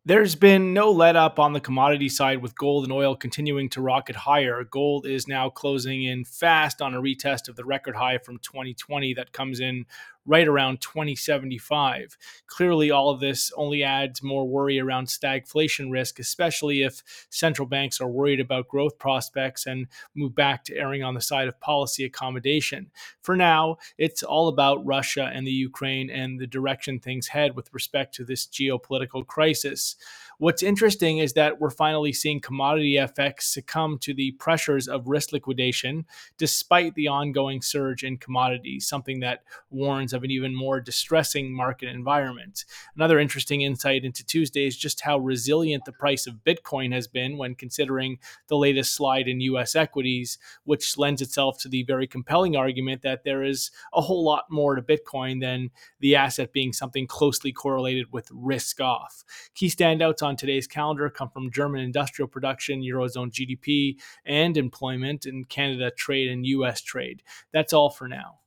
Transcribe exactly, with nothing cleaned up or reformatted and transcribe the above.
There's been no let up on the commodity side with gold and oil continuing to rocket higher. Gold is now closing in fast on a retest of the record high from twenty twenty that comes in right around twenty seventy-five. Clearly, all of this only adds more worry around stagflation risk, especially if central banks are worried about growth prospects and move back to erring on the side of policy accommodation. For now, it's all about Russia and the Ukraine and the direction things head with respect to this geopolitical crisis. What's interesting is that we're finally seeing commodity F X succumb to the pressures of risk liquidation despite the ongoing surge in commodities, something that warns of an even more distressing market environment. Another interesting insight into Tuesday is just how resilient the price of Bitcoin has been when considering the latest slide in U S equities, which lends itself to the very compelling argument that there is a whole lot more to Bitcoin than the asset being something closely correlated with risk off. Key standouts on today's calendar come from German industrial production, Eurozone G D P, and employment, in Canada trade and U S trade. That's all for now.